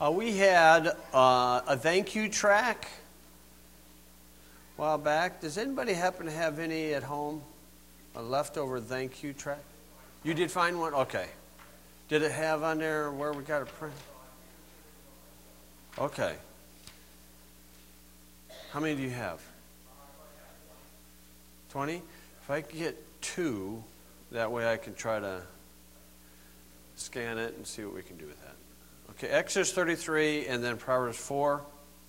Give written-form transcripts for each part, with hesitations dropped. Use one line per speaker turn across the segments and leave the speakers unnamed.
We had a thank you track a while back. Does anybody happen to have any at home? A leftover thank you track? You did find one? Okay. Did it have on there where we got it print? Okay. How many do you have? 20? If I could get 2, that way I can try to scan it and see what we can do with that. Okay, Exodus 33 and then Proverbs 4.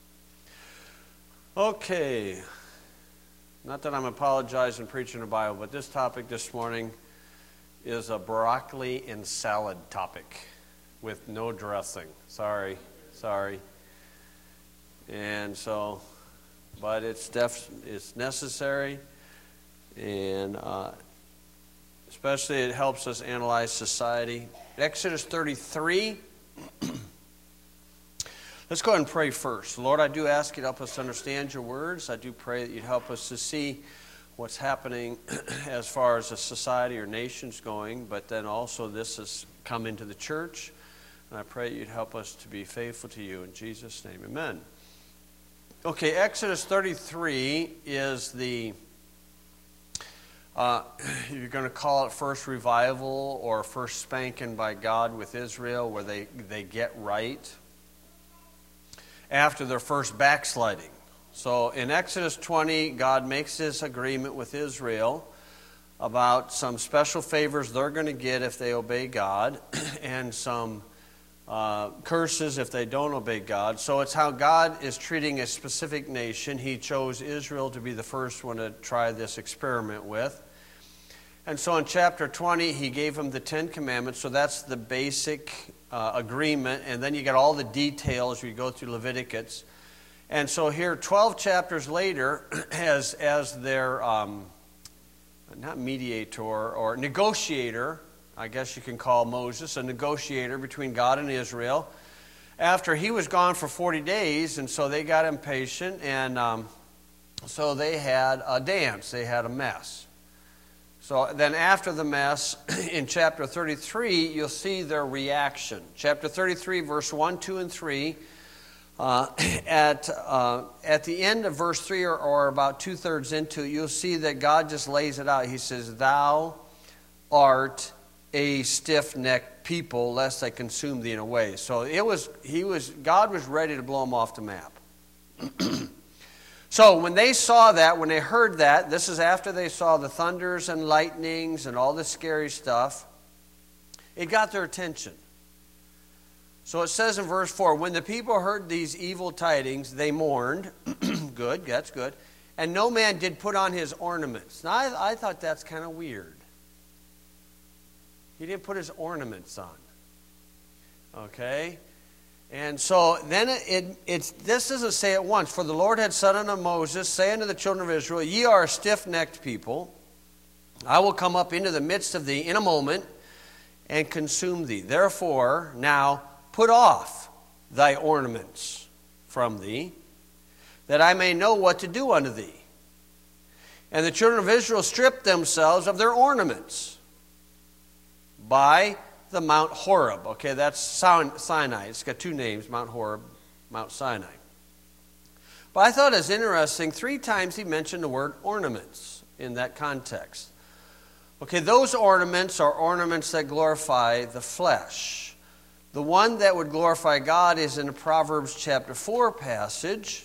Okay. Not that I'm apologizing preaching the Bible, but this topic this morning is a broccoli and salad topic with no dressing. Sorry. And so, but it's necessary, and especially it helps us analyze society. Exodus 33. Let's go ahead and pray first. Lord, I do ask you to help us to understand your words. I do pray that you'd help us to see what's happening as far as a society or nation's going, but then also this has come into the church. And I pray you'd help us to be faithful to you. In Jesus' name, amen. Okay, Exodus 33 is the, you're going to call it first revival or first spanking by God with Israel, where they get right after their first backsliding. So in Exodus 20, God makes this agreement with Israel about some special favors they're going to get if they obey God, and some curses if they don't obey God. So it's how God is treating a specific nation. He chose Israel to be the first one to try this experiment with. And so in chapter 20, he gave them the 10 commandments. So that's the basic agreement. And then you got all the details as we go through Leviticus. And so here, 12 chapters later, as their, not mediator, or negotiator, I guess you can call Moses a negotiator between God and Israel, after he was gone for 40 days, and so they got impatient, and so they had a dance, they had a mess. So then after the mess, in chapter 33, you'll see their reaction. Chapter 33, verse 1, 2, and 3, at the end of verse 3, or about 2/3 into it, you'll see that God just lays it out. He says, "Thou art a stiff-necked people, lest I consume thee in a way." So God was ready to blow them off the map. So when they saw that, when they heard that, this is after they saw the thunders and lightnings and all the scary stuff, it got their attention. So it says in verse 4, when the people heard these evil tidings, they mourned. Good, that's good. And no man did put on his ornaments. Now I thought that's kind of weird. He didn't put his ornaments on. Okay? And so then this doesn't say it once. For the Lord had said unto Moses, say unto the children of Israel, ye are a stiff-necked people. I will come up into the midst of thee in a moment and consume thee. Therefore, now put off thy ornaments from thee, that I may know what to do unto thee. And the children of Israel stripped themselves of their ornaments by the Mount Horeb. Okay, that's Sinai. It's got 2 names, Mount Horeb, Mount Sinai. But I thought it was interesting, 3 times he mentioned the word ornaments in that context. Okay, those ornaments are ornaments that glorify the flesh. The one that would glorify God is in the Proverbs chapter 4 passage.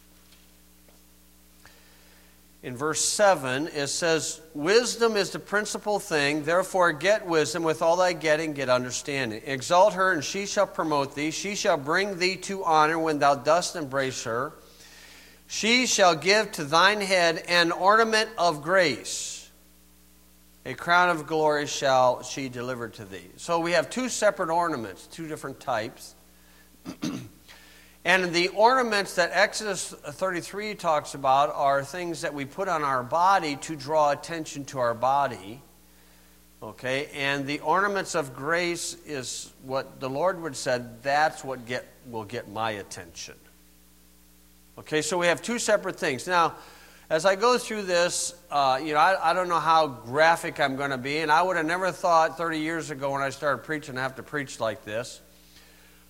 In verse 7, it says, wisdom is the principal thing, therefore get wisdom, with all thy getting, get understanding. Exalt her, and she shall promote thee. She shall bring thee to honor when thou dost embrace her. She shall give to thine head an ornament of grace. A crown of glory shall she deliver to thee. So we have 2 separate ornaments, 2 different types. And the ornaments that Exodus 33 talks about are things that we put on our body to draw attention to our body. Okay, and the ornaments of grace is what the Lord would said, that's what will get my attention. Okay, so we have 2 separate things. Now, as I go through this, I don't know how graphic I'm going to be, and I would have never thought 30 years ago when I started preaching I have to preach like this.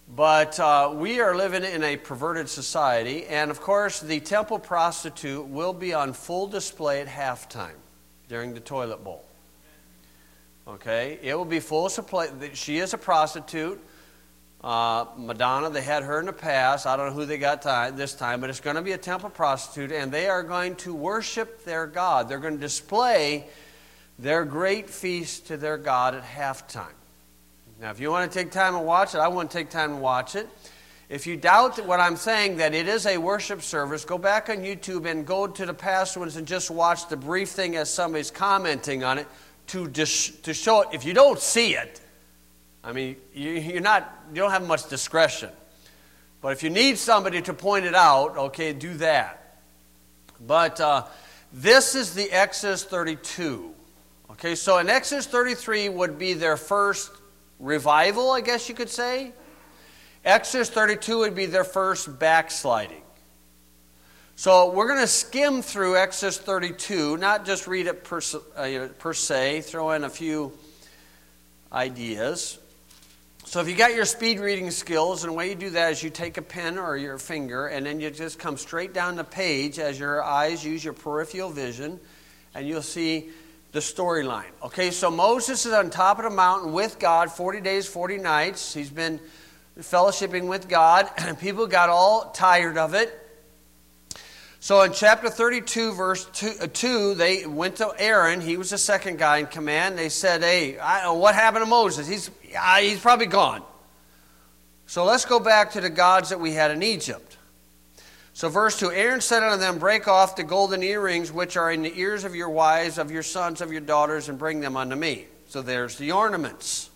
But we are living in a perverted society, and of course the temple prostitute will be on full display at halftime during the toilet bowl. Okay, it will be full display. She is a prostitute. Madonna, they had her in the past. I don't know who they got this time, but it's going to be a temple prostitute, and they are going to worship their God. They're going to display their great feast to their God at halftime. Now, if you want to take time and watch it, I want to take time and watch it. If you doubt what I'm saying, that it is a worship service, go back on YouTube and go to the past ones and just watch the brief thing as somebody's commenting on it to show it. If you don't see it, I mean, you don't have much discretion. But if you need somebody to point it out, okay, do that. But this is the Exodus 32. Okay, so in Exodus 33 would be their first revival, I guess you could say. Exodus 32 would be their first backsliding. So we're going to skim through Exodus 32, not just read it per se, throw in a few ideas. So if you got your speed reading skills, and the way you do that is you take a pen or your finger, and then you just come straight down the page as your eyes use your peripheral vision, and you'll see the storyline. Okay, so Moses is on top of the mountain with God 40 days, 40 nights. He's been fellowshipping with God, and people got all tired of it. So in chapter 32, verse 2, they went to Aaron. He was the second guy in command. They said, hey, what happened to Moses? He's probably gone. So let's go back to the gods that we had in Egypt. So verse 2, Aaron said unto them, break off the golden earrings which are in the ears of your wives, of your sons, of your daughters, and bring them unto me. So there's the ornaments.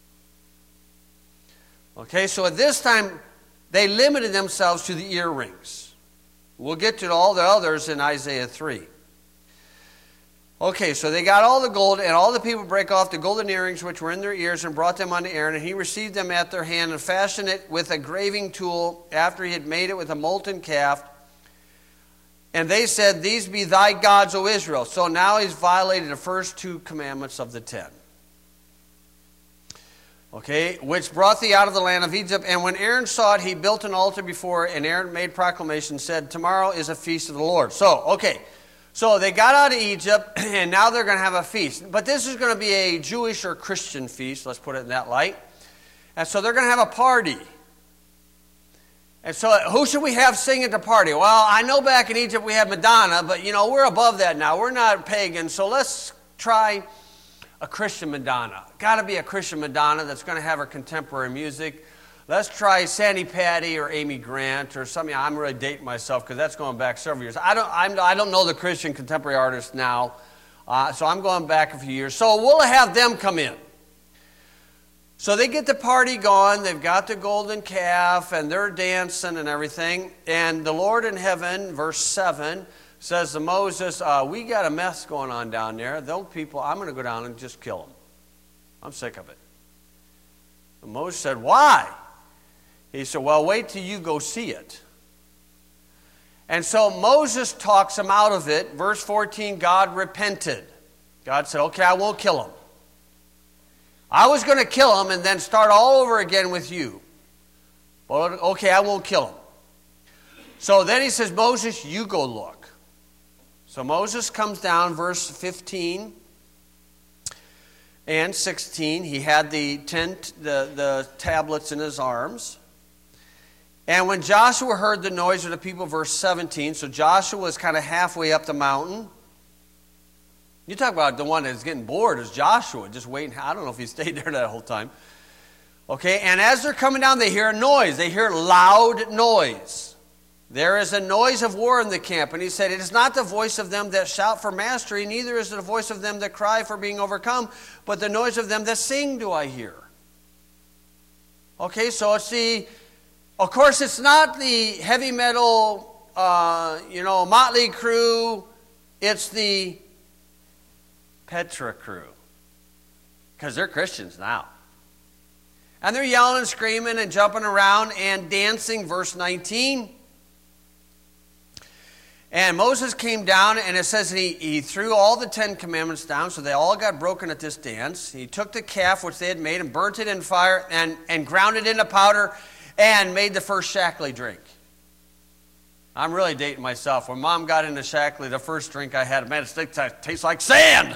Okay, so at this time, they limited themselves to the earrings. We'll get to all the others in Isaiah 3. Okay, so they got all the gold, and all the people break off the golden earrings which were in their ears and brought them unto Aaron, and he received them at their hand and fashioned it with a graving tool after he had made it with a molten calf. And they said, these be thy gods, O Israel. So now he's violated the first two commandments of the 10. Okay, which brought thee out of the land of Egypt. And when Aaron saw it, he built an altar before it, and Aaron made proclamation, said, tomorrow is a feast of the Lord. So they got out of Egypt, and now they're going to have a feast. But this is going to be a Jewish or Christian feast, let's put it in that light. And so they're going to have a party. And so who should we have sing at the party? Well, I know back in Egypt we had Madonna, but we're above that now. We're not pagan, so let's try a Christian Madonna. Got to be a Christian Madonna that's going to have her contemporary music. Let's try Sandy Patty or Amy Grant or something. I'm really dating myself because that's going back several years. I don't know the Christian contemporary artists now, so I'm going back a few years. So we'll have them come in. So they get the party going. They've got the golden calf, and they're dancing and everything. And the Lord in heaven, verse 7, says to Moses, we got a mess going on down there. Those people, I'm going to go down and just kill them. I'm sick of it. And Moses said, why? He said, well, wait till you go see it. And so Moses talks him out of it. Verse 14, God repented. God said, okay, I won't kill him. I was going to kill him and then start all over again with you. But okay, I won't kill him. So then he says, Moses, you go look. So Moses comes down, verse 15 and 16. He had the tablets in his arms. And when Joshua heard the noise of the people, verse 17, so Joshua was kind of halfway up the mountain. You talk about the one that's getting bored is Joshua, just waiting. I don't know if he stayed there that whole time. Okay, and as they're coming down, they hear a noise. They hear loud noise. There is a noise of war in the camp. And he said, it is not the voice of them that shout for mastery, neither is it the voice of them that cry for being overcome, but the noise of them that sing do I hear. Okay, so of course, it's not the heavy metal, Motley Crue. It's the Petra crew. Because they're Christians now. And they're yelling and screaming and jumping around and dancing. Verse 19. And Moses came down, and it says he threw all the 10 commandments down, so they all got broken at this dance. He took the calf which they had made and burnt it in fire and ground it into powder. and made the first Shaklee drink. I'm really dating myself. When Mom got into Shaklee, the first drink I had, man, it tastes like sand.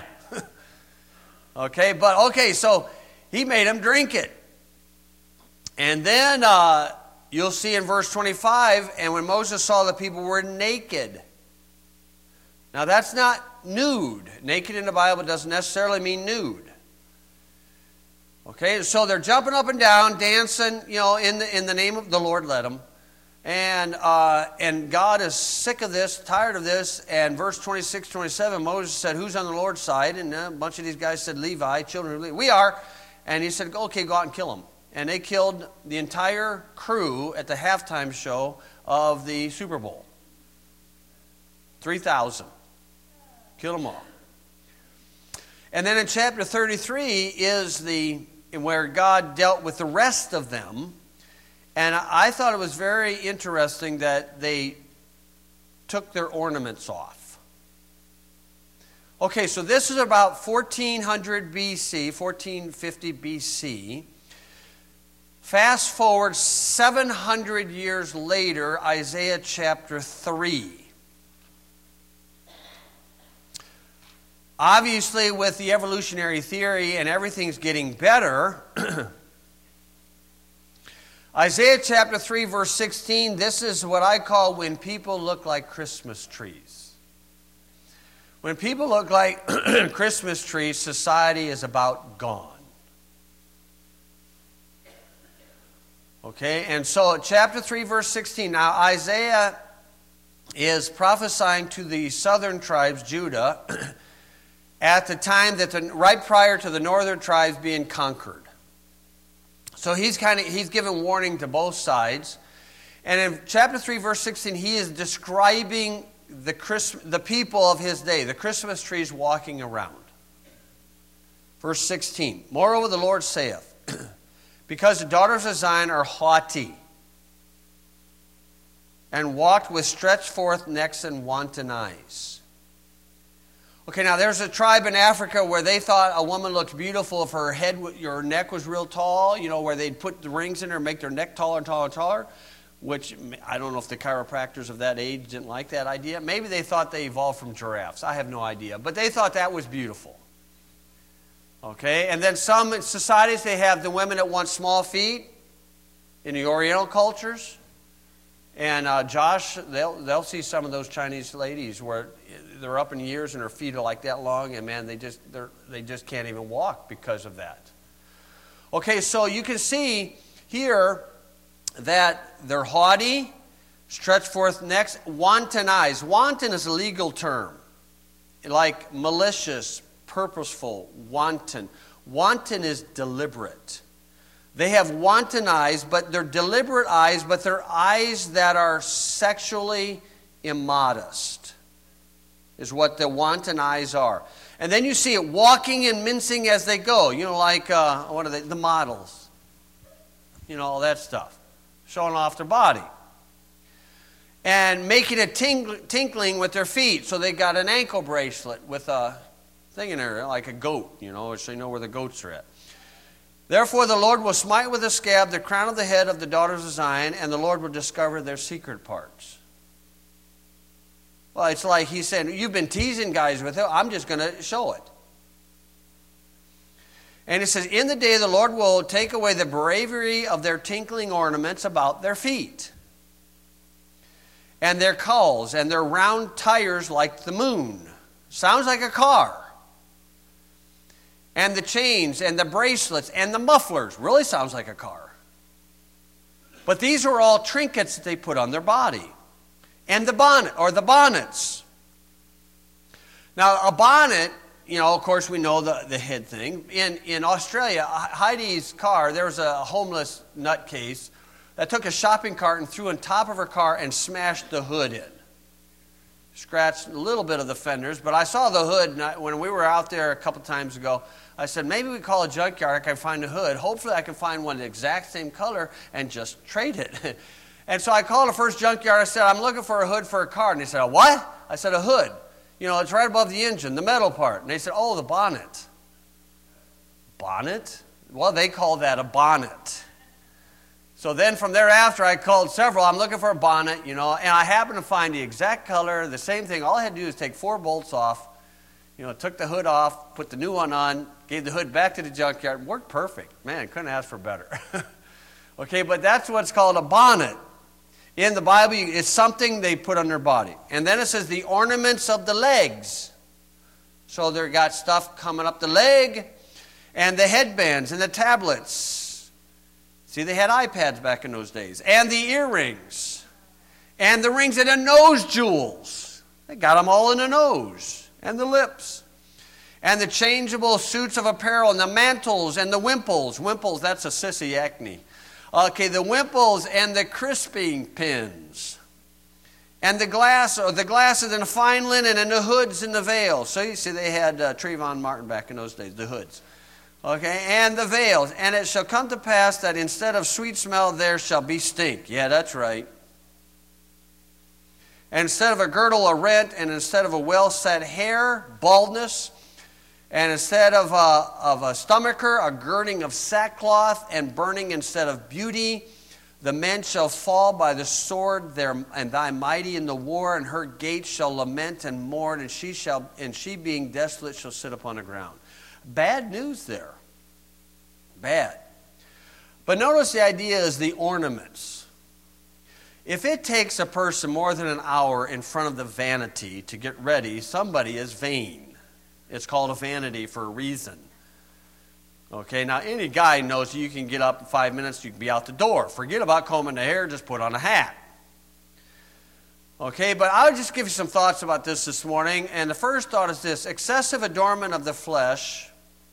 Okay, so he made him drink it. And then you'll see in verse 25, and when Moses saw the people were naked. Now that's not nude. Naked in the Bible doesn't necessarily mean nude. Okay, so they're jumping up and down, dancing, in the name of the Lord led them. And God is sick of this, tired of this. And verse 26, 27, Moses said, who's on the Lord's side? And a bunch of these guys said, Levi, children of Levi. We are. And he said, okay, go out and kill them. And they killed the entire crew at the halftime show of the Super Bowl. 3,000. Killed them all. And then in chapter 33 is where God dealt with the rest of them. And I thought it was very interesting that they took their ornaments off. Okay, so this is about 1400 BC, 1450 BC. Fast forward 700 years later, Isaiah chapter 3. Obviously, with the evolutionary theory and everything's getting better, Isaiah chapter 3, verse 16, this is what I call when people look like Christmas trees. When people look like Christmas trees, society is about gone. Okay, and so chapter 3, verse 16. Now, Isaiah is prophesying to the southern tribes, Judah, at the time right prior to the northern tribes being conquered. So he's given warning to both sides. And in chapter 3, verse 16, he is describing the people of his day, the Christmas trees walking around. Verse 16, moreover the Lord saith, because the daughters of Zion are haughty, and walked with stretched forth necks and wanton eyes. Okay, now there's a tribe in Africa where they thought a woman looked beautiful if her neck was real tall, where they'd put the rings in her and make their neck taller and taller and taller, which I don't know if the chiropractors of that age didn't like that idea. Maybe they thought they evolved from giraffes. I have no idea. But they thought that was beautiful. Okay, and then some societies, they have the women that want small feet in the Oriental cultures. And Josh, they'll see some of those Chinese ladies where they're up in years and their feet are like that long, and man, they just can't even walk because of that. Okay, so you can see here that they're haughty, stretched forth necks, wanton eyes. Wanton is a legal term, like malicious, purposeful, wanton. Wanton is deliberate. They have wanton eyes, but they're deliberate eyes, but they're eyes that are sexually immodest, is what the wanton eyes are. And then you see it walking and mincing as they go, like, what are they, the models. All that stuff. Showing off their body. And making a tinkling with their feet. So they got an ankle bracelet with a thing in there, like a goat, so you know where the goats are at. Therefore the Lord will smite with a scab the crown of the head of the daughters of Zion, and the Lord will discover their secret parts. Well, it's like he said, you've been teasing guys with it, I'm just going to show it. And it says, in the day the Lord will take away the bravery of their tinkling ornaments about their feet, and their cowls, and their round tires like the moon. Sounds like a car. And the chains, and the bracelets, and the mufflers. Really sounds like a car. But these are all trinkets that they put on their body. And the bonnet, or the bonnets. Now, a bonnet, of course we know the head thing. In Australia, Heidi's car, there was a homeless nutcase that took a shopping cart and threw on top of her car and smashed the hood in. Scratched a little bit of the fenders, but I saw the hood when we were out there a couple times ago. I said, maybe we call a junkyard, I can find a hood. Hopefully I can find one the exact same color and just trade it. And so I called the first junkyard. I said, I'm looking for a hood for a car. And they said, a what? I said, a hood. It's right above the engine, the metal part. And they said, oh, the bonnet. Bonnet? Well, they call that a bonnet. So then from thereafter, I called several. I'm looking for a bonnet, and I happened to find the exact color, the same thing. All I had to do is take 4 bolts off, took the hood off, put the new one on, gave the hood back to the junkyard. Worked perfect. Man, couldn't ask for better. Okay, but that's what's called a bonnet. In the Bible, it's something they put on their body. And then it says the ornaments of the legs. So they've got stuff coming up the leg, and the headbands and the tablets. See, they had iPads back in those days. And the earrings. And the rings and the nose jewels. They got them all in the nose. And the lips. And the changeable suits of apparel. And the mantles and the wimples. Wimples, that's a sissy acne. Okay, the wimples and the crisping pins. And the glasses and the fine linen and the hoods and the veils. So you see, they had Trayvon Martin back in those days, the hoods. Okay, and the veils. And it shall come to pass that instead of sweet smell, there shall be stink. Yeah, that's right. And instead of a girdle, a rent. And instead of a well-set hair, baldness. And instead of a stomacher, a girding of sackcloth. And burning instead of beauty. The men shall fall by the sword, and thy mighty in the war. And her gates shall lament and mourn. And she being desolate shall sit upon the ground. Bad news there. Bad. But notice the idea is the ornaments. If it takes a person more than an hour in front of the vanity to get ready, somebody is vain. It's called a vanity for a reason. Okay, now any guy knows you can get up in 5 minutes, you can be out the door. Forget about combing the hair, just put on a hat. Okay, but I'll just give you some thoughts about this morning. And the first thought is this: excessive adornment of the flesh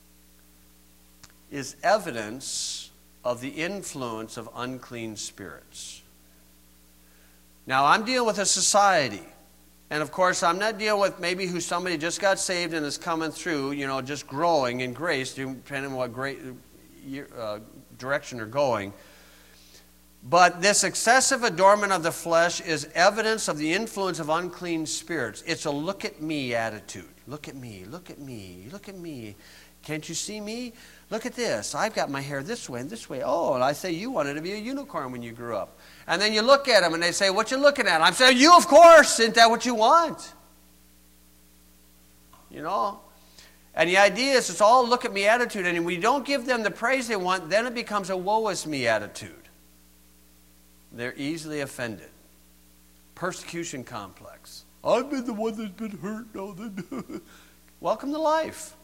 is evidence of the influence of unclean spirits. Now, I'm dealing with a society. And, of course, I'm not dealing with maybe who somebody just got saved and is coming through, just growing in grace, depending on what great direction they're going. But this excessive adornment of the flesh is evidence of the influence of unclean spirits. It's a look-at-me attitude. Look at me, look at me, look at me. Can't you see me? Look at this. I've got my hair this way and this way. Oh, and I say, you wanted to be a unicorn when you grew up. And then you look at them and they say, what you looking at? I'm saying, you, of course. Isn't that what you want? And the idea is it's all look at me attitude. And when you don't give them the praise they want, then it becomes a woe is me attitude. They're easily offended. Persecution complex. I've been the one that's been hurt. Welcome to life.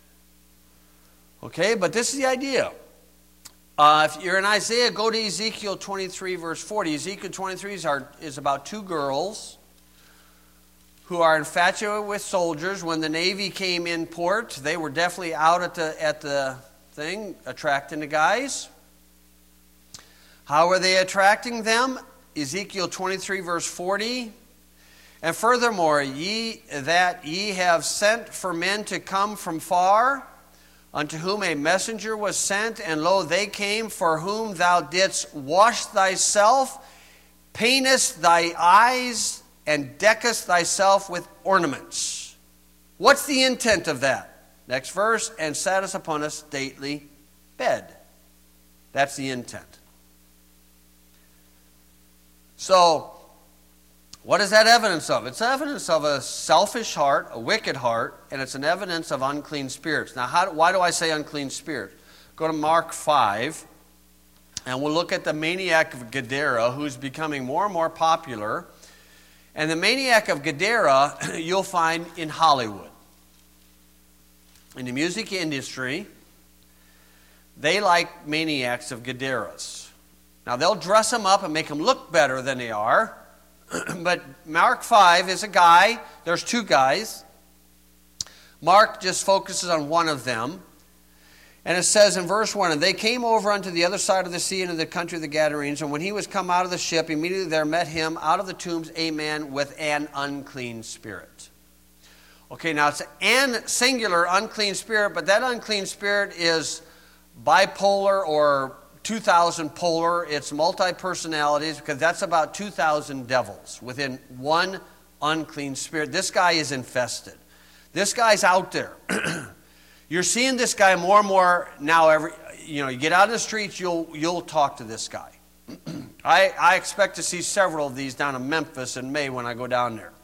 Okay, but this is the idea. If you're in Isaiah, go to Ezekiel 23, verse 40. Ezekiel 23 is about 2 girls who are infatuated with soldiers. When the Navy came in port, they were definitely out at the thing, attracting the guys. How are they attracting them? Ezekiel 23, verse 40. And furthermore, ye have sent for men to come from far, unto whom a messenger was sent, and lo, they came, for whom thou didst wash thyself, paintest thy eyes, and deckest thyself with ornaments. What's the intent of that? Next verse, and sattest upon a stately bed. That's the intent. So, what is that evidence of? It's evidence of a selfish heart, a wicked heart, and it's an evidence of unclean spirits. Now, why do I say unclean spirit? Go to Mark 5, and we'll look at the maniac of Gadara, who's becoming more and more popular. And the maniac of Gadara, you'll find in Hollywood. In the music industry, they like maniacs of Gadaras. Now, they'll dress them up and make them look better than they are. But Mark 5 is a guy. There's 2 guys. Mark just focuses on one of them. And it says in verse 1, and they came over unto the other side of the sea into the country of the Gadarenes. And when he was come out of the ship, immediately there met him out of the tombs a man with an unclean spirit. Okay, now it's an singular unclean spirit, but that unclean spirit is bipolar or 2,000 polar. It's multi-personalities, because that's about 2,000 devils within one unclean spirit. This guy is infested. This guy's out there. You're seeing this guy more and more now. You get out in the streets, you'll talk to this guy. I expect to see several of these down in Memphis in May when I go down there.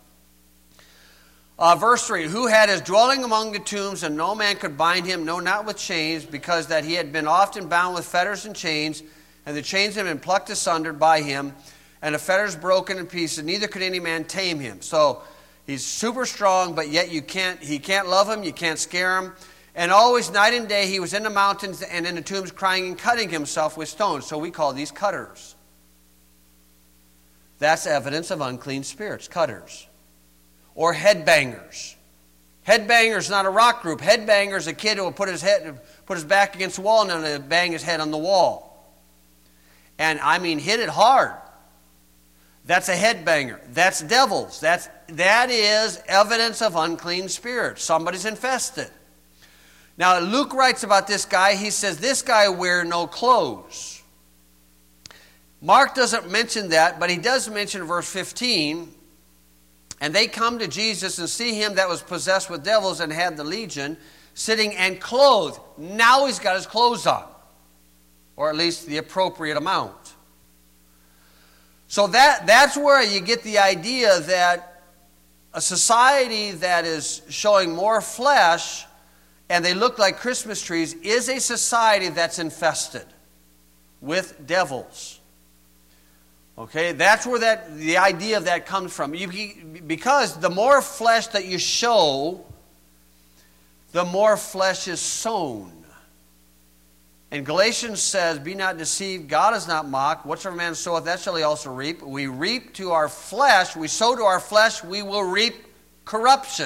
Verse 3, who had his dwelling among the tombs, and no man could bind him, no, not with chains, because that he had been often bound with fetters and chains, and the chains had been plucked asunder by him, and the fetters broken in pieces, neither could any man tame him. So he's super strong, but yet he can't love him, you can't scare him. And always night and day he was in the mountains and in the tombs crying and cutting himself with stones. So we call these cutters. That's evidence of unclean spirits, cutters. Or headbangers. Headbangers not a rock group. Headbangers a kid who will put his back against the wall and then bang his head on the wall. And I mean hit it hard. That's a headbanger. That's devils. That is evidence of unclean spirits. Somebody's infested. Now Luke writes about this guy. He says this guy wear no clothes. Mark doesn't mention that, but he does mention verse 15. And they come to Jesus and see him that was possessed with devils and had the legion, sitting and clothed. Now he's got his clothes on, or at least the appropriate amount. So that's where you get the idea that a society that is showing more flesh and they look like Christmas trees is a society that's infested with devils. Okay, that's where the idea of that comes from. Because the more flesh that you show, the more flesh is sown. And Galatians says, be not deceived, God is not mocked. Whatsoever man soweth, that shall he also reap. We reap to our flesh, we sow to our flesh, we will reap corruption.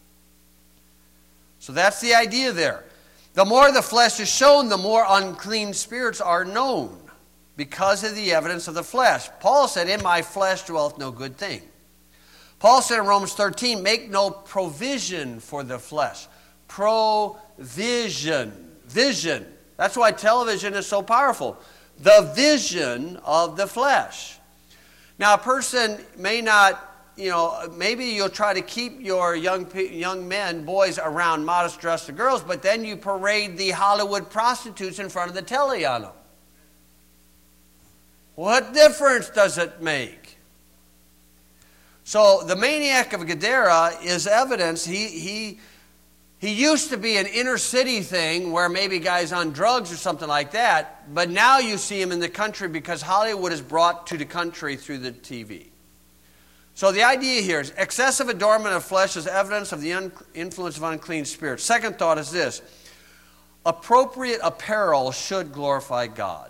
So that's the idea there. The more the flesh is shown, the more unclean spirits are known, because of the evidence of the flesh. Paul said, in my flesh dwelleth no good thing. Paul said in Romans 13, make no provision for the flesh. Provision. Vision. That's why television is so powerful. The vision of the flesh. Now a person may not, maybe you'll try to keep your young men, boys, around modest dressed girls, but then you parade the Hollywood prostitutes in front of the telly on them. What difference does it make? So the maniac of Gadara is evidence. He used to be an inner city thing where maybe guys on drugs or something like that, but now you see him in the country because Hollywood is brought to the country through the TV. So the idea here is excessive adornment of flesh is evidence of the influence of unclean spirits. Second thought is this: appropriate apparel should glorify God.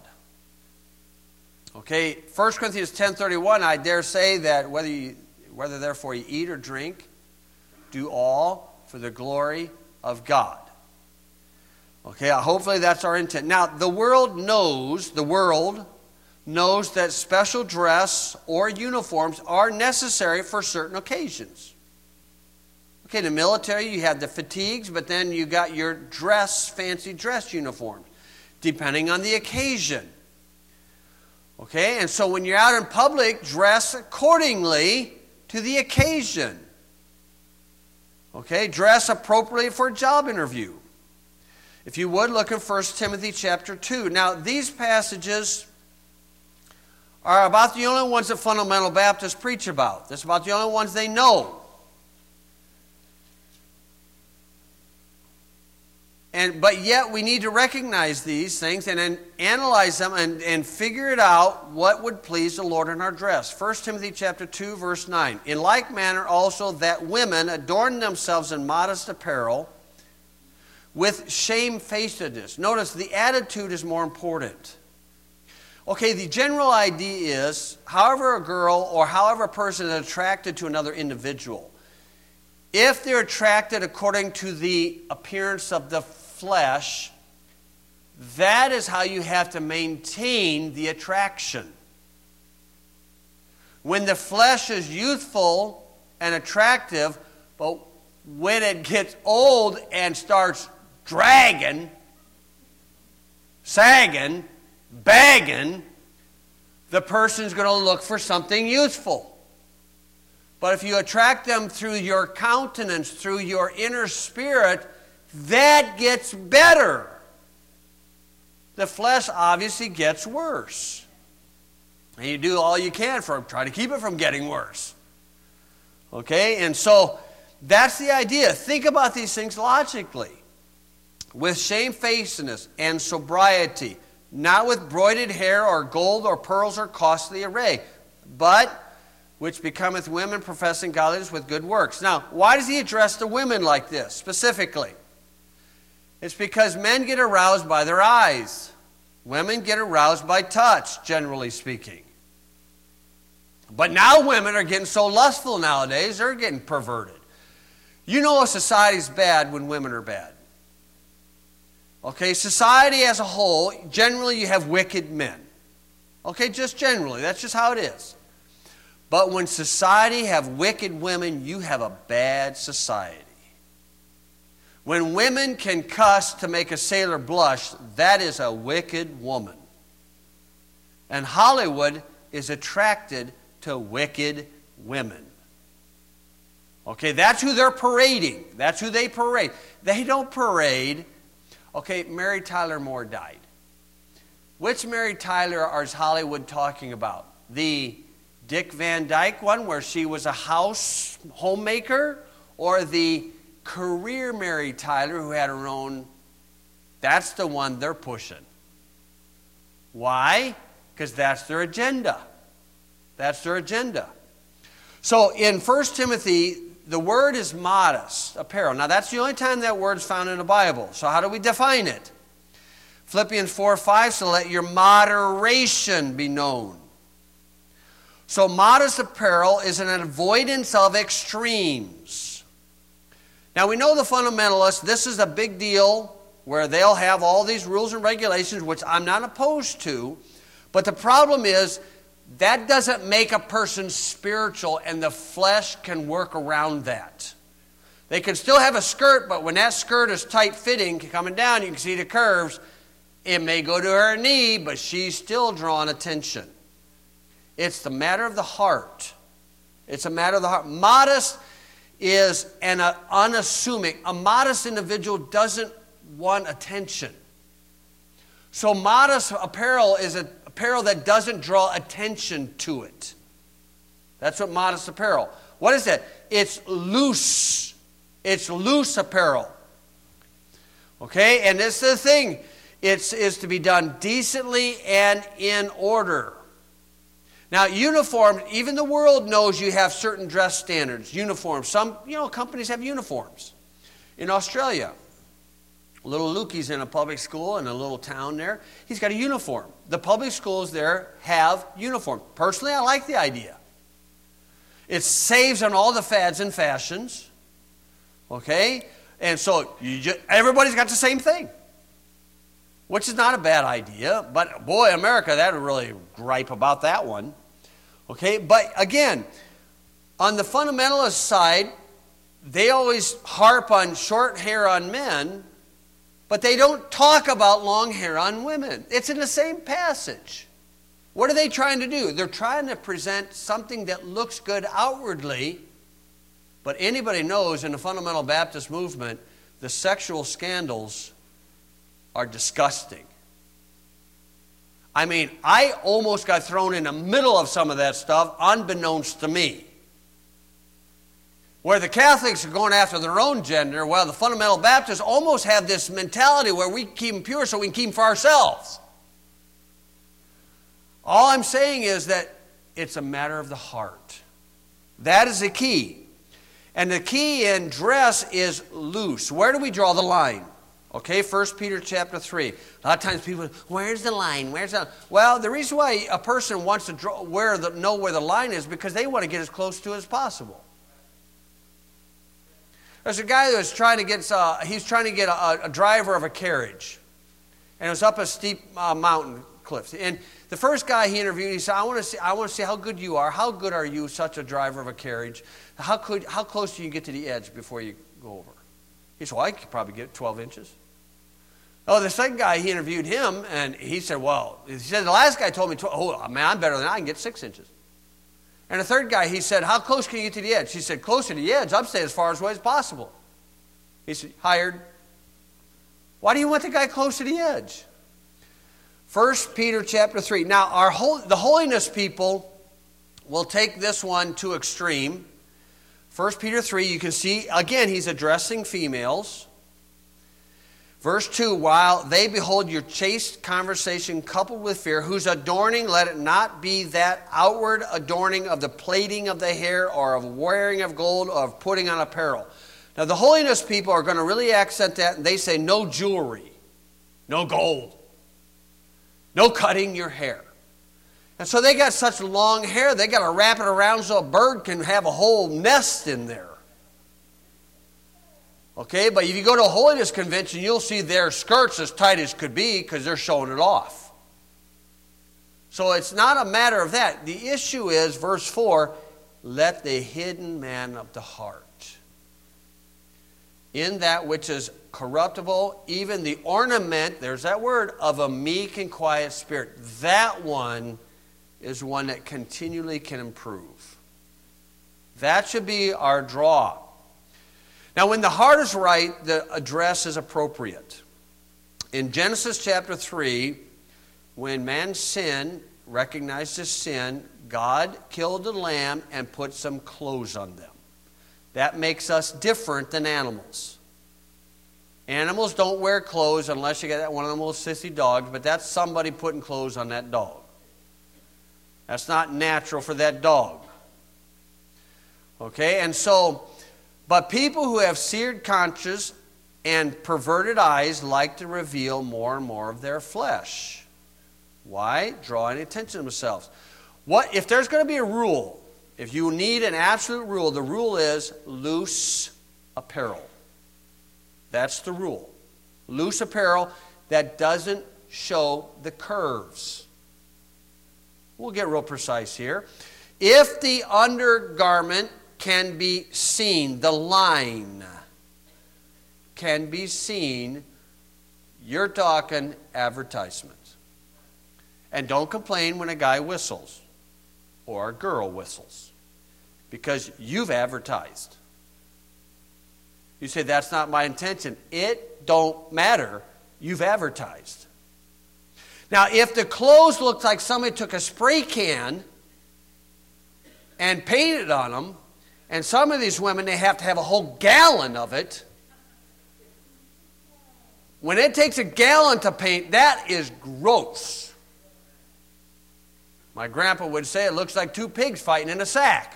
Okay, 1 Corinthians 10:31, I dare say that whether therefore you eat or drink, do all for the glory of God. Okay, hopefully that's our intent. Now, the world knows that special dress or uniforms are necessary for certain occasions. Okay, in the military you have the fatigues, but then you got your fancy dress uniforms, depending on the occasion. Okay, and so when you're out in public, dress accordingly to the occasion. Okay, dress appropriately for a job interview. If you would, look in 1 Timothy chapter 2. Now, these passages are about the only ones that fundamental Baptists preach about. That's about the only ones they know. But yet we need to recognize these things and then analyze them and figure it out what would please the Lord in our dress. 1 Timothy chapter 2, verse 9. In like manner also that women adorn themselves in modest apparel with shamefacedness. Notice the attitude is more important. Okay, the general idea is, however a girl or however a person is attracted to another individual, if they're attracted according to the appearance of the flesh, that is how you have to maintain the attraction. When the flesh is youthful and attractive, but when it gets old and starts dragging, sagging, bagging, the person's going to look for something youthful. But if you attract them through your countenance, through your inner spirit, that gets better. The flesh obviously gets worse. And you do all you can for try to keep it from getting worse. Okay? And so that's the idea. Think about these things logically. With shamefacedness and sobriety, not with broided hair or gold or pearls or costly array, but which becometh women professing godliness with good works. Now, why does he address the women like this specifically? It's because men get aroused by their eyes. Women get aroused by touch, generally speaking. But now women are getting so lustful nowadays, they're getting perverted. You know a society's bad when women are bad. Okay, society as a whole, generally you have wicked men. Okay, just generally, that's just how it is. But when society have wicked women, you have a bad society. When women can cuss to make a sailor blush, that is a wicked woman. And Hollywood is attracted to wicked women. Okay, that's who they're parading. That's who they parade. They don't parade. Okay, Mary Tyler Moore died. Which Mary Tyler is Hollywood talking about? The Dick Van Dyke one where she was a homemaker? Or the career Mary Tyler who had her own? That's the one they're pushing. Why? Because that's their agenda. That's their agenda. So in 1 Timothy, the word is modest apparel. Now that's the only time that word's found in the Bible. So how do we define it? Philippians 4:5, so let your moderation be known. So modest apparel is an avoidance of extremes. Now we know the fundamentalists, this is a big deal where they'll have all these rules and regulations, which I'm not opposed to. But the problem is, that doesn't make a person spiritual, and the flesh can work around that. They can still have a skirt, but when that skirt is tight-fitting, coming down, you can see the curves. It may go to her knee, but she's still drawing attention. It's the matter of the heart. It's a matter of the heart. Modest is an unassuming. A modest individual doesn't want attention. So modest apparel is an apparel that doesn't draw attention to it. That's what modest apparel. What is that? It's loose. It's loose apparel. Okay? And this is the thing. It is to be done decently and in order. Now, uniform, even the world knows you have certain dress standards. Uniforms. Some, companies have uniforms. In Australia, little Lukey's in a public school in a little town there. He's got a uniform. The public schools there have uniform. Personally, I like the idea. It saves on all the fads and fashions. Okay? And so everybody's got the same thing. Which is not a bad idea. But boy, America, that would really gripe about that one. Okay? But again, on the fundamentalist side, they always harp on short hair on men, but they don't talk about long hair on women. It's in the same passage. What are they trying to do? They're trying to present something that looks good outwardly, but anybody knows in the fundamental Baptist movement, the sexual scandals are disgusting. I mean, I almost got thrown in the middle of some of that stuff, unbeknownst to me. Where the Catholics are going after their own gender, while the fundamental Baptists almost have this mentality where we keep them pure so we can keep them for ourselves. All I'm saying is that it's a matter of the heart. That is the key. And the key in dress is loose. Where do we draw the line? Okay, 1 Peter chapter 3. A lot of times people, where's the line? Where's the... Well, the reason why a person wants to know where the line is because they want to get as close to it as possible. There's a guy that was trying to get a driver of a carriage. And it was up a steep mountain cliff. And the first guy he interviewed, he said, I want to see how good you are. How good are you, such a driver of a carriage? How close do you get to the edge before you go over? He said, well, I could probably get 12 inches. Oh, the second guy, he interviewed him, and he said, the last guy told me, I'm better than I can get 6 inches. And the third guy, he said, how close can you get to the edge? He said, close to the edge, I'm staying as far away as possible. He said, hired. Why do you want the guy close to the edge? 1 Peter chapter 3. Now, the holiness people will take this one to extreme. 1 Peter 3, you can see, again, he's addressing females. Verse 2, while they behold your chaste conversation coupled with fear, whose adorning, let it not be that outward adorning of the plaiting of the hair or of wearing of gold or of putting on apparel. Now, the holiness people are going to really accent that, and they say no jewelry, no gold, no cutting your hair. And so they got such long hair, they got to wrap it around so a bird can have a whole nest in there. Okay, but if you go to a holiness convention, you'll see their skirts as tight as could be because they're showing it off. So it's not a matter of that. The issue is, verse 4, let the hidden man of the heart, in that which is corruptible, even the ornament, there's that word, of a meek and quiet spirit. That one is one that continually can improve. That should be our draw. Now, when the heart is right, the address is appropriate. In Genesis chapter 3, when man sinned, recognized his sin, God killed the lamb and put some clothes on them. That makes us different than animals. Animals don't wear clothes unless you get that one of them little sissy dogs, but that's somebody putting clothes on that dog. That's not natural for that dog. Okay, and so, but people who have seared conscience and perverted eyes like to reveal more and more of their flesh. Why? Drawing attention to themselves. What if there's going to be a rule? If you need an absolute rule, the rule is loose apparel. That's the rule. Loose apparel that doesn't show the curves. We'll get real precise here. If the undergarment can be seen, the line can be seen, you're talking advertisement. And don't complain when a guy whistles or a girl whistles, because you've advertised. You say, that's not my intention. It don't matter. You've advertised. Now, if the clothes look like somebody took a spray can and painted on them, and some of these women, they have to have a whole gallon of it. When it takes a gallon to paint, that is gross. My grandpa would say it looks like two pigs fighting in a sack.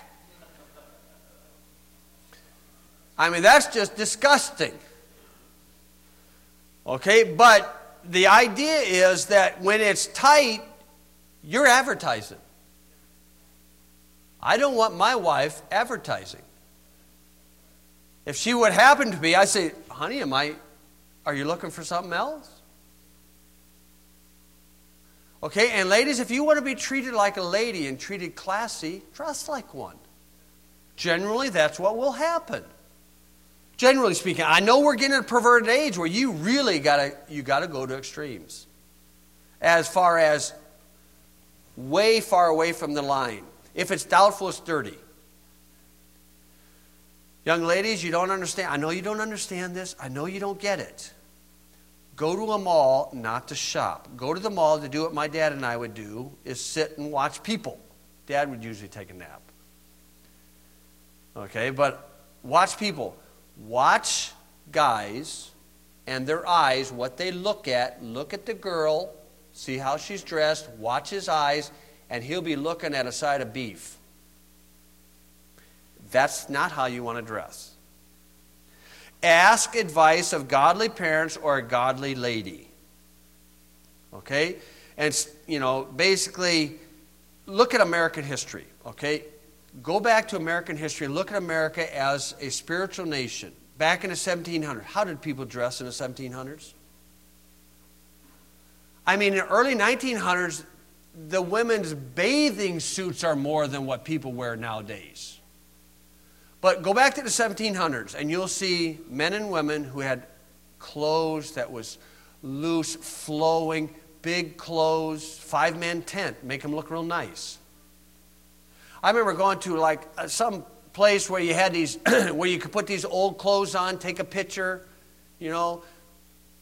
I mean, that's just disgusting. Okay, but the idea is that when it's tight, you're advertising. I don't want my wife advertising. If she would happen to be, I say, honey, are you looking for something else? Okay, and ladies, if you want to be treated like a lady and treated classy, dress like one. Generally, that's what will happen. Generally speaking, I know we're getting a perverted age where you really gotta go to extremes. As far as way far away from the line. If it's doubtful, it's dirty. Young ladies, you don't understand. I know you don't understand this. I know you don't get it. Go to a mall not to shop. Go to the mall to do what my dad and I would do, is sit and watch people. Dad would usually take a nap. Okay, but watch people. Watch guys and their eyes, what they look at. Look at the girl, see how she's dressed, watch his eyes, and he'll be looking at a side of beef. That's not how you want to dress. Ask advice of godly parents or a godly lady. Okay? And, basically, look at American history. Okay? Go back to American history and look at America as a spiritual nation. Back in the 1700s, how did people dress in the 1700s? I mean, in the early 1900s, the women's bathing suits are more than what people wear nowadays. But go back to the 1700s, and you'll see men and women who had clothes that was loose, flowing, big clothes, 5-man tent, make them look real nice. I remember going to some place where you had these, where you could put these old clothes on, take a picture,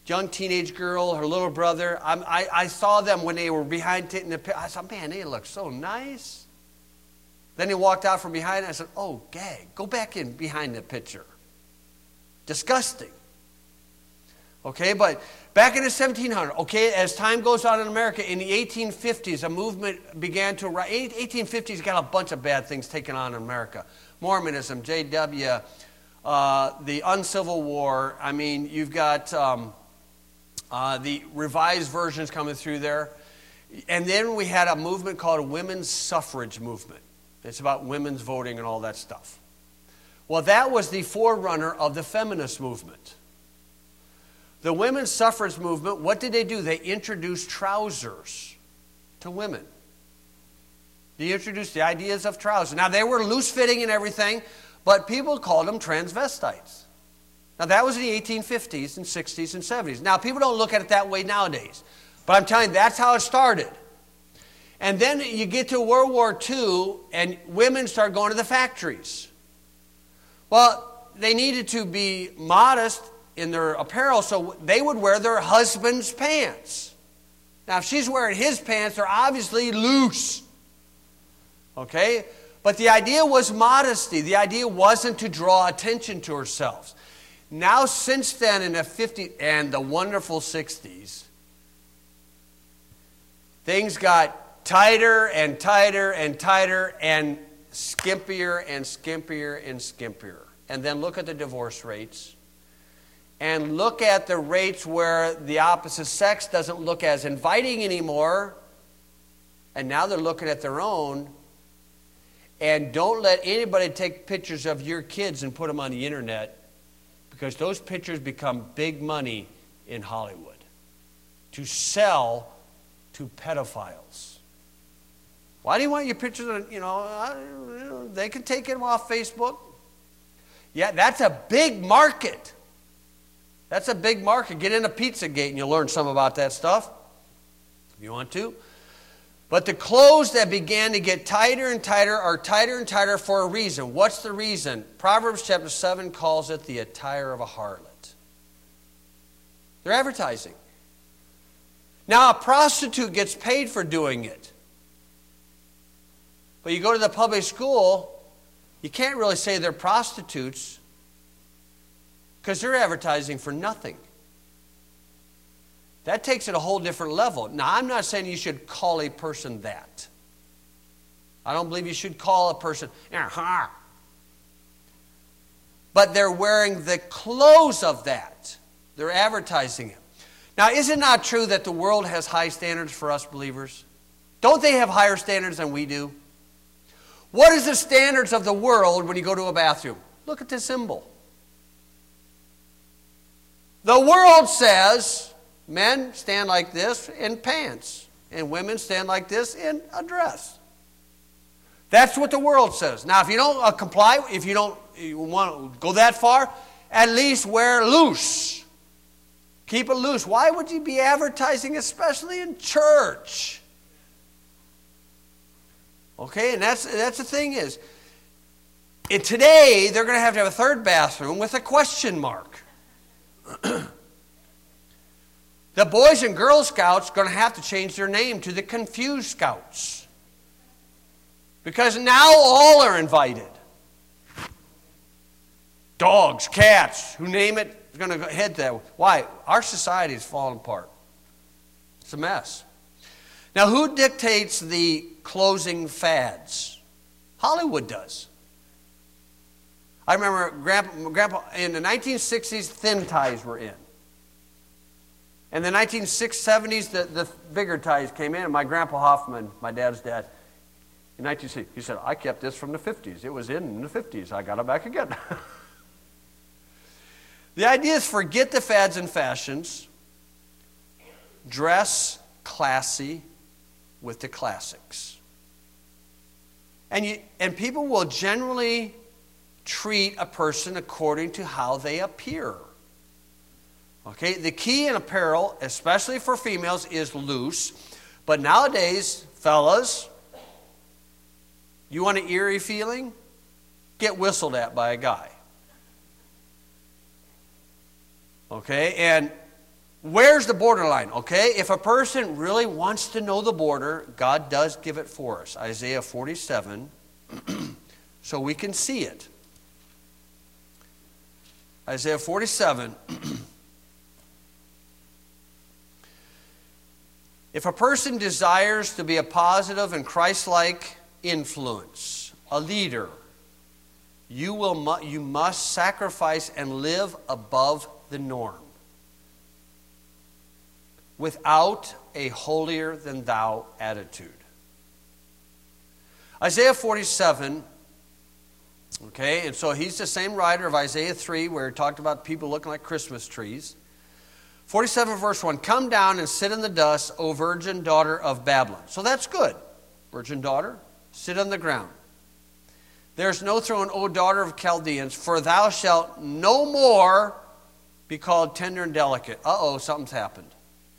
young teenage girl, her little brother. I saw them when they were behind in the picture. I thought, man, they look so nice. Then he walked out from behind and I said, oh, gag, go back in behind the picture. Disgusting. Okay, but back in the 1700s, okay, as time goes on in America, in the 1850s, a movement began to rise. 1850s got a bunch of bad things taken on in America. Mormonism, JW, the Uncivil War. I mean, you've got the revised versions coming through there. And then we had a movement called a women's suffrage movement. It's about women's voting and all that stuff. Well, that was the forerunner of the feminist movement. The women's suffrage movement, what did they do? They introduced trousers to women. They introduced the ideas of trousers. Now, they were loose-fitting and everything, but people called them transvestites. Now, that was in the 1850s and 60s and 70s. Now, people don't look at it that way nowadays. But I'm telling you, that's how it started. And then you get to World War II, and women start going to the factories. Well, they needed to be modest in their apparel, so they would wear their husband's pants. Now, if she's wearing his pants, they're obviously loose. Okay? But the idea was modesty. The idea wasn't to draw attention to herself. Now, since then, in the 50s and the wonderful 60s, things got tighter and tighter and tighter and skimpier and skimpier and skimpier. And then look at the divorce rates. And look at the rates where the opposite sex doesn't look as inviting anymore. And now they're looking at their own. And don't let anybody take pictures of your kids and put them on the internet, because those pictures become big money in Hollywood to sell to pedophiles. Why do you want your pictures on, they can take them off Facebook. Yeah, that's a big market. That's a big market. Get into Pizzagate and you'll learn some about that stuff if you want to. But the clothes that began to get tighter and tighter are tighter and tighter for a reason. What's the reason? Proverbs chapter 7 calls it the attire of a harlot. They're advertising. Now, a prostitute gets paid for doing it. But you go to the public school, you can't really say they're prostitutes because they're advertising for nothing. That takes it a whole different level. Now, I'm not saying you should call a person that. I don't believe you should call a person, but they're wearing the clothes of that. They're advertising it. Now, is it not true that the world has high standards for us believers? Don't they have higher standards than we do? What is the standards of the world when you go to a bathroom? Look at the symbol. The world says men stand like this in pants, and women stand like this in a dress. That's what the world says. Now, if you don't comply, if you want to go that far, at least wear loose. Keep it loose. Why would you be advertising, especially in church? Okay, and that's the thing is, today they're going to have a third bathroom with a question mark. The Boys and Girl Scouts are going to have to change their name to the Confused Scouts, because now all are invited. Dogs, cats, who name it, is going to head that way. Why? Our society is falling apart. It's a mess. Now, who dictates the closing fads? Hollywood does. I remember Grandpa in the 1960s, thin ties were in. In the 1970s, the bigger ties came in. And my Grandpa Hoffman, my dad's dad, in 1960, he said, I kept this from the 50s. It was in the 50s. I got it back again. The idea is forget the fads and fashions. Dress classy with the classics. And people will generally treat a person according to how they appear. Okay, the key in apparel, especially for females, is loose. But nowadays, fellas, you want an eerie feeling? Get whistled at by a guy. Okay, and Where's the borderline? Okay, if a person really wants to know the border, God does give it for us. Isaiah 47, so we can see it. Isaiah 47. If a person desires to be a positive and Christ-like influence, a leader, you must sacrifice and live above the norm, without a holier-than-thou attitude. Isaiah 47, okay, and so he's the same writer of Isaiah 3, where he talked about people looking like Christmas trees. 47 verse 1, come down and sit in the dust, O virgin daughter of Babylon. So that's good. Virgin daughter, sit on the ground. There's no throne, O daughter of Chaldeans, for thou shalt no more be called tender and delicate. Uh-oh, something's happened.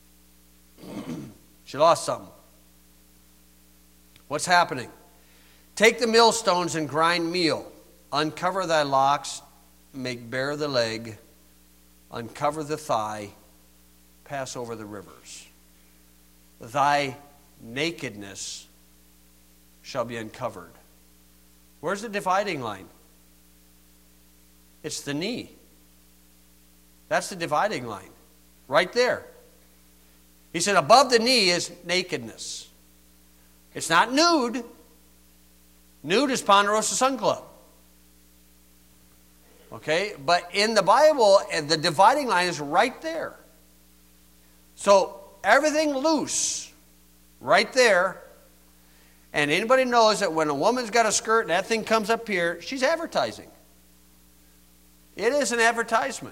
She lost something. What's happening? Take the millstones and grind meal. Uncover thy locks, make bare the leg, uncover the thigh, pass over the rivers. Thy nakedness shall be uncovered. Where's the dividing line? It's the knee. That's the dividing line. Right there. He said above the knee is nakedness. It's not nude. Nude is Ponderosa Sun Club. Okay? But in the Bible, the dividing line is right there. So everything loose right there. And anybody knows that when a woman's got a skirt and that thing comes up here, she's advertising. It is an advertisement.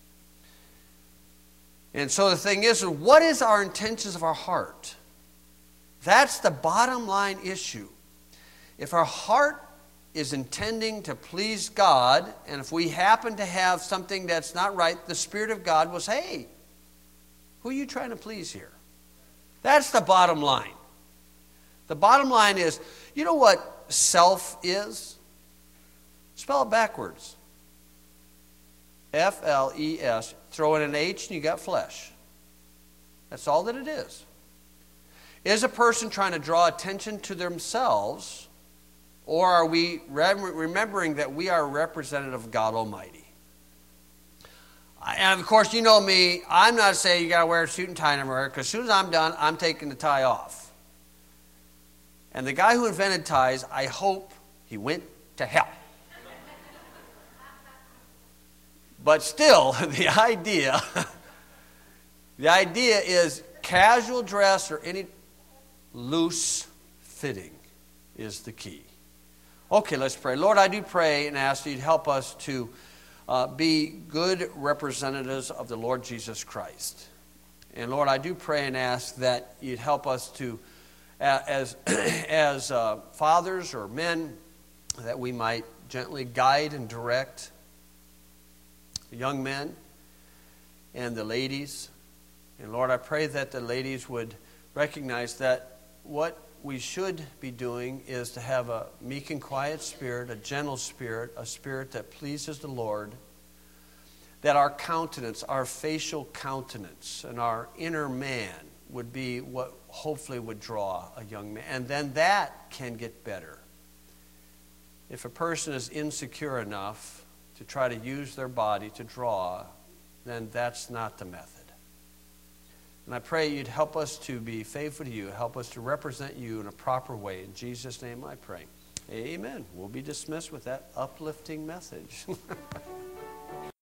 And so the thing is, what is our intentions of our heart? That's the bottom line issue. If our heart is intending to please God, and if we happen to have something that's not right, the Spirit of God will say, hey, who are you trying to please here? That's the bottom line. The bottom line is, you know what self is? Spell it backwards. F-L-E-S. Throw in an H and you got flesh. That's all that it is. Is a person trying to draw attention to themselves, or are we remembering that we are a representative of God Almighty? And of course, you know me, I'm not saying you got to wear a suit and tie everywhere, because as soon as I'm done, I'm taking the tie off. And the guy who invented ties, I hope he went to hell. But still, the idea is casual dress or any loose fitting is the key. Okay, let's pray. Lord, I do pray and ask that you'd help us to be good representatives of the Lord Jesus Christ. And Lord, I do pray and ask that you'd help us to, as fathers or men, that we might gently guide and direct the young men and the ladies. And Lord, I pray that the ladies would recognize that what we should be doing is to have a meek and quiet spirit, a gentle spirit, a spirit that pleases the Lord, that our countenance, our facial countenance, and our inner man would be what hopefully would draw a young man. And then that can get better. If a person is insecure enough to try to use their body to draw, then that's not the method. And I pray you'd help us to be faithful to you, help us to represent you in a proper way. In Jesus' name I pray. Amen. We'll be dismissed with that uplifting message.